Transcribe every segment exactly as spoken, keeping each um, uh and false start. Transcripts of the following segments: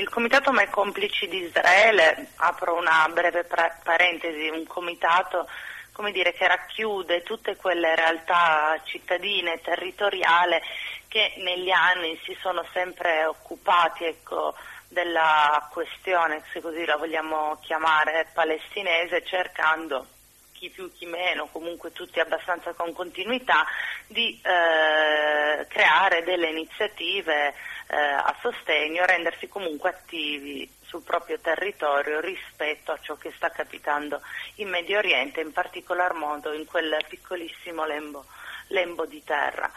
il Comitato Mai Complici di Israele, apro una breve pra- parentesi, un comitato come dire, che racchiude tutte quelle realtà cittadine, territoriali che negli anni si sono sempre occupati, ecco, della questione, se così la vogliamo chiamare, palestinese, cercando, chi più chi meno, comunque tutti abbastanza con continuità, di eh, creare delle iniziative eh, a sostegno, rendersi comunque attivi sul proprio territorio rispetto a ciò che sta capitando in Medio Oriente, in particolar modo in quel piccolissimo lembo, lembo di terra.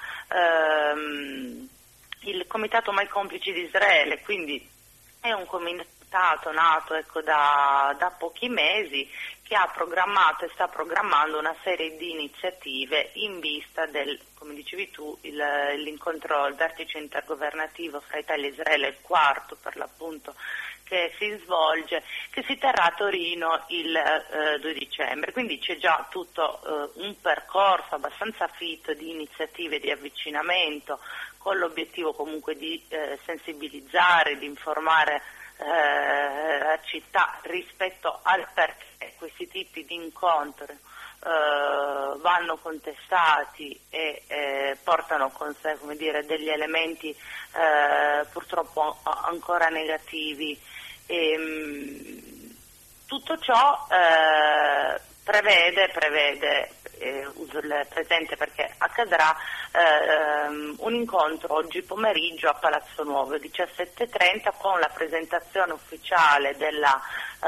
Ehm, il Comitato Mai Complici di Israele, quindi, è un comitato nato ecco, da, da pochi mesi, che ha programmato e sta programmando una serie di iniziative in vista del, come dicevi tu, il, l'incontro, il vertice intergovernativo fra Italia e Israele, il quarto per l'appunto, che si svolge, che si terrà a Torino il eh, due dicembre. Quindi c'è già tutto eh, un percorso abbastanza fitto di iniziative di avvicinamento, con l'obiettivo comunque di eh, sensibilizzare, di informare eh, la città rispetto al perché questi tipi di incontri eh, vanno contestati e eh, portano con sé, come dire, degli elementi eh, purtroppo ancora negativi. E, mh, tutto ciò eh, prevede, prevede eh, uso il presente perché accadrà, eh, un incontro oggi pomeriggio a Palazzo Nuovo alle diciassette e trenta con la presentazione ufficiale della,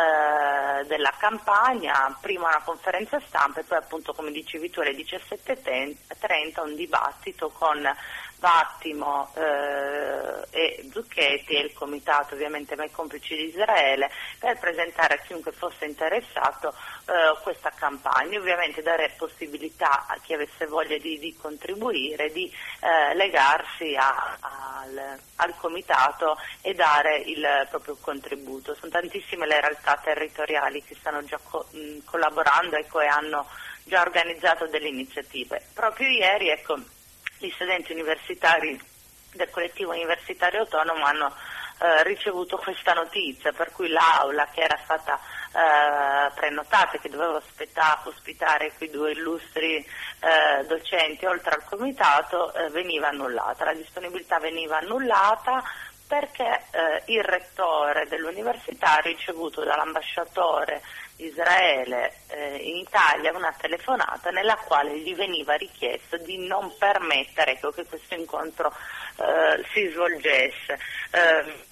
eh, della campagna, prima una conferenza stampa e poi appunto, come dicevi tu, alle diciassette e trenta un dibattito con Vattimo eh, e Zucchetti e il comitato ovviamente Mai Complici di Israele, per presentare a chiunque fosse interessato eh, questa campagna, ovviamente dare possibilità a chi avesse voglia di, di contribuire, di eh, legarsi a, al, al comitato e dare il proprio contributo. Sono tantissime le realtà territoriali che stanno già co- mh, collaborando ecco, e hanno già organizzato delle iniziative. Proprio ieri, ecco, gli studenti universitari del collettivo universitario autonomo hanno eh, ricevuto questa notizia, per cui l'aula che era stata eh, prenotata e che doveva ospita- ospitare quei due illustri eh, docenti oltre al comitato eh, veniva annullata, la disponibilità veniva annullata perché eh, il rettore dell'università ha ricevuto dall'ambasciatore di Israele eh, in Italia una telefonata nella quale gli veniva richiesto di non permettere ecco, che questo incontro eh, si svolgesse. Eh,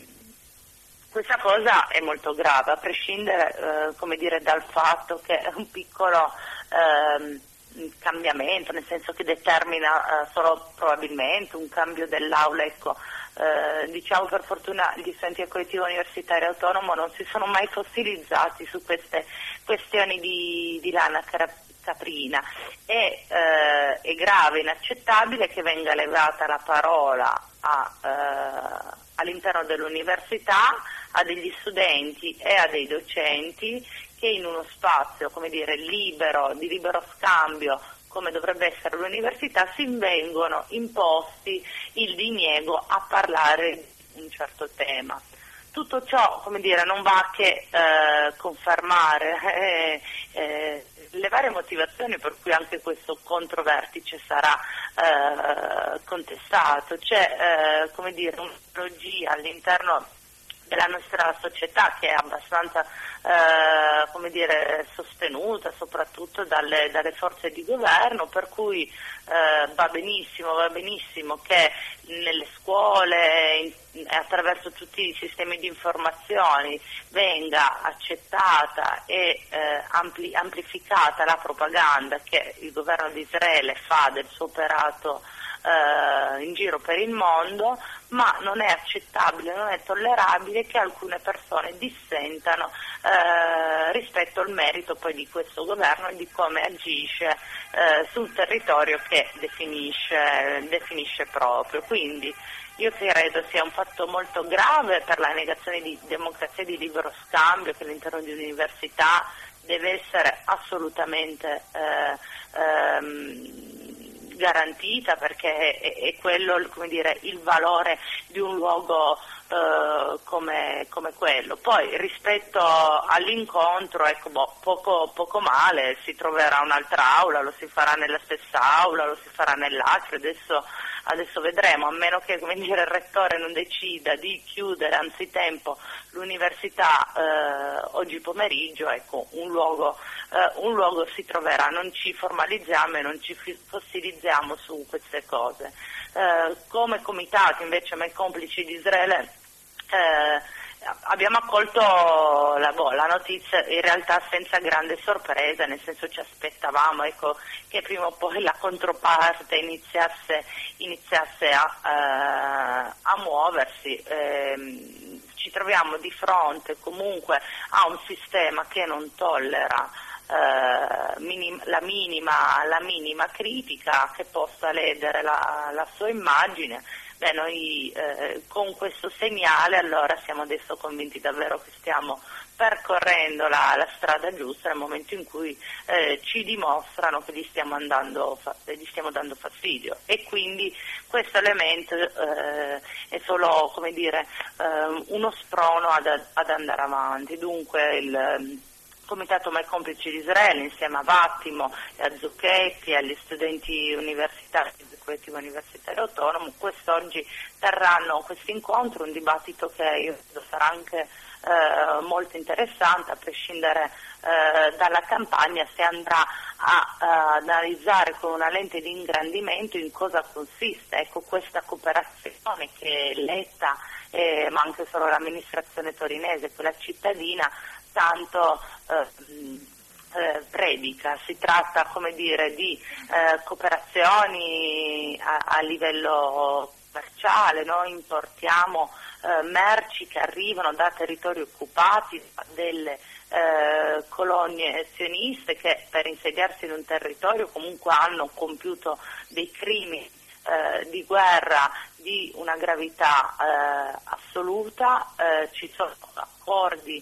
questa cosa è molto grave, a prescindere eh, come dire, dal fatto che è un piccolo eh, cambiamento, nel senso che determina eh, solo probabilmente un cambio dell'aula, ecco. Eh, diciamo per fortuna gli studenti del collettivo universitario autonomo non si sono mai fossilizzati su queste questioni di, di lana caprina. È, eh, è grave, inaccettabile che venga levata la parola a, eh, all'interno dell'università a degli studenti e a dei docenti che in uno spazio, come dire, libero, di libero scambio, come dovrebbe essere l'università, si vengono imposti il diniego a parlare di un certo tema. Tutto ciò, come dire, non va che eh, confermare eh, eh, le varie motivazioni per cui anche questo controvertice sarà eh, contestato. C'è, eh, come dire, un'ideologia all'interno della nostra società che è abbastanza eh, come dire, sostenuta soprattutto dalle, dalle forze di governo, per cui eh, va benissimo, va benissimo che nelle scuole in, attraverso tutti i sistemi di informazioni venga accettata e eh, ampli, amplificata la propaganda che il governo di Israele fa del suo operato Uh, in giro per il mondo, ma non è accettabile, non è tollerabile che alcune persone dissentano uh, rispetto al merito poi di questo governo e di come agisce uh, sul territorio che definisce, definisce proprio. Quindi io credo sia un fatto molto grave per la negazione di democrazia e di libero scambio che all'interno di un'università deve essere assolutamente uh, um, garantita, perché è, è quello, come dire, il valore di un luogo eh, come, come quello. Poi rispetto all'incontro, ecco, boh, poco, poco male, si troverà un'altra aula, lo si farà nella stessa aula, lo si farà nell'altra, adesso, adesso vedremo, a meno che, come dire, il rettore non decida di chiudere anzitempo l'università eh, oggi pomeriggio, ecco, un luogo, eh, un luogo si troverà, non ci formalizziamo e non ci fossilizziamo su queste cose. Eh, come comitato invece mai complici di Israele eh, abbiamo accolto la, boh, la notizia in realtà senza grande sorpresa, nel senso ci aspettavamo, ecco, che prima o poi la controparte iniziasse, iniziasse a, eh, a muoversi. Eh, ci troviamo di fronte comunque a un sistema che non tollera eh, minim, la, minima, la minima critica che possa ledere la, la sua immagine. Beh, noi eh, con questo segnale allora siamo adesso convinti davvero che stiamo percorrendo la, la strada giusta nel momento in cui eh, ci dimostrano che gli stiamo, andando, gli stiamo dando fastidio, e quindi questo elemento eh, è solo, come dire, eh, uno sprono ad, ad andare avanti. Dunque il Comitato Mai Complici di Israele insieme a Vattimo e a Zucchetti e agli studenti universitari del collettivo universitario autonomo quest'oggi terranno questo incontro, un dibattito che io credo sarà anche eh, molto interessante, a prescindere eh, dalla campagna, si andrà a, a analizzare con una lente di ingrandimento in cosa consiste, ecco, questa cooperazione che Letta eh, ma anche solo l'amministrazione torinese, quella cittadina, tanto eh, eh, predica. Si tratta, come dire, di eh, cooperazioni a, a livello commerciale. Noi importiamo eh, merci che arrivano da territori occupati, da delle eh, colonie sioniste che per insediarsi in un territorio comunque hanno compiuto dei crimini Eh, di guerra di una gravità eh, assoluta. Eh, ci sono accordi,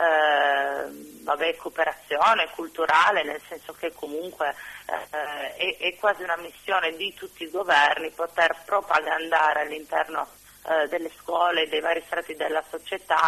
eh, vabbè, cooperazione culturale, nel senso che comunque eh, è, è quasi una missione di tutti i governi poter propagandare all'interno eh, delle scuole, dei vari strati della società,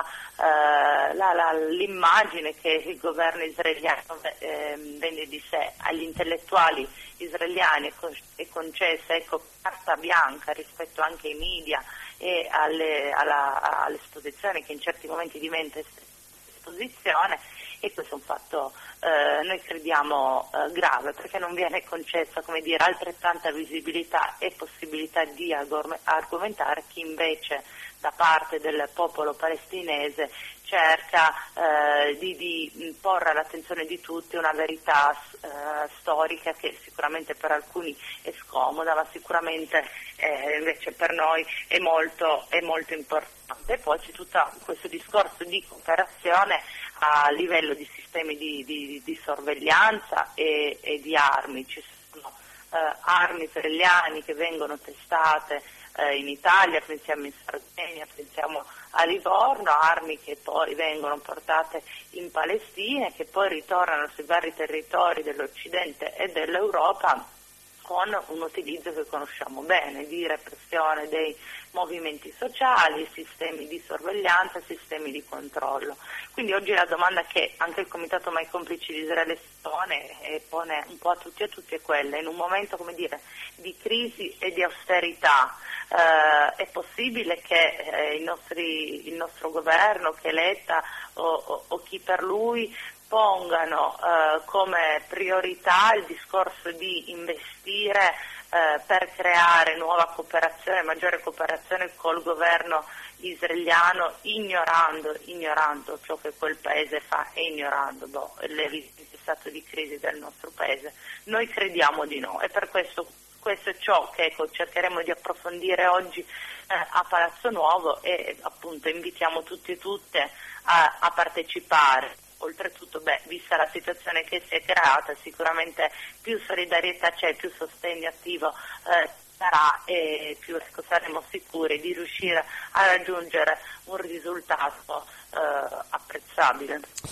eh, la, la, l'immagine che il governo israeliano eh, vende di sé agli intellettuali israeliani è concessa, ecco, carta bianca rispetto anche ai media e alle, alla, all'esposizione che in certi momenti diventa esposizione, e questo è un fatto eh, noi crediamo eh, grave, perché non viene concessa, come dire, altrettanta visibilità e possibilità di argomentare chi invece da parte del popolo palestinese cerca eh, di, di porre all'attenzione di tutti una verità eh, storica che sicuramente per alcuni è scomoda, ma sicuramente eh, invece per noi è molto, è molto importante. E poi c'è tutto questo discorso di cooperazione a livello di sistemi di, di, di sorveglianza e, e di armi. Ci sono eh, armi israeliane che vengono testate eh, in Italia, pensiamo in Sardegna, pensiamo a Livorno, armi che poi vengono portate in Palestina e che poi ritornano sui vari territori dell'Occidente e dell'Europa con un utilizzo che conosciamo bene, di repressione dei movimenti sociali, sistemi di sorveglianza, sistemi di controllo. Quindi oggi la domanda che anche il Comitato Mai Complici di Israele si pone e pone un po' a tutti e a tutti è quella: in un momento, come dire, di crisi e di austerità, eh, è possibile che eh, i nostri, il nostro governo, che Letta o, o, o chi per lui, pongano eh, come priorità il discorso di investire eh, per creare nuova cooperazione, maggiore cooperazione col governo israeliano, ignorando, ignorando ciò che quel paese fa e ignorando boh, l'evidente stato di crisi del nostro paese? Noi crediamo di no, e per questo questo è ciò che ecco, cercheremo di approfondire oggi eh, a Palazzo Nuovo, e appunto invitiamo tutti e tutte a, a partecipare. Oltretutto, beh, vista la situazione che si è creata, sicuramente più solidarietà c'è, più sostegno attivo eh, sarà, e più ecco, saremo sicuri di riuscire a raggiungere un risultato eh, apprezzabile.